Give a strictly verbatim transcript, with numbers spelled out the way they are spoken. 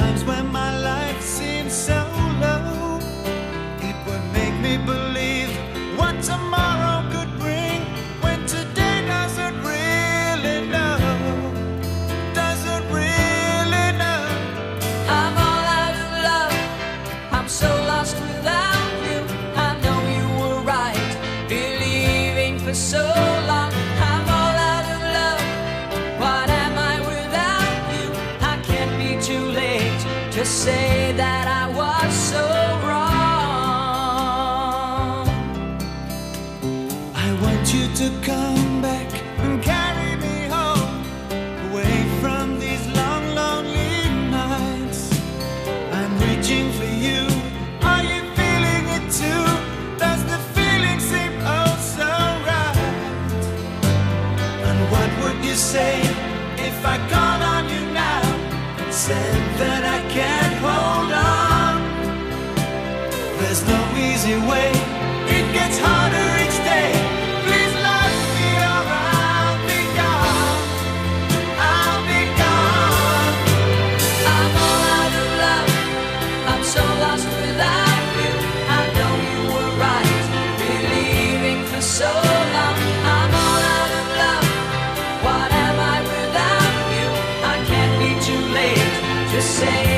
times when my life seems so low, it would make me believe what tomorrow could bring, when today doesn't really know, doesn't really know. I'm all out of love, I'm so lost without you. I know you were right, believing for so long. I'm all out of love, what am I without you? I can't be too late to say that I was so wrong. I want you to come back and carry me home, away from these long, lonely nights. I'm reaching for you. Are you feeling it too? Does the feeling seem oh so right? And what would you say if I called on you now and said that I can't hold on? There's no easy way, it gets harder each day. Please love me or I'll be gone, I'll be gone. I'm all out of love, I'm so lost without you. I know you were right, believing for so long. I'm all out of love, what am I without you? I can't be too late to say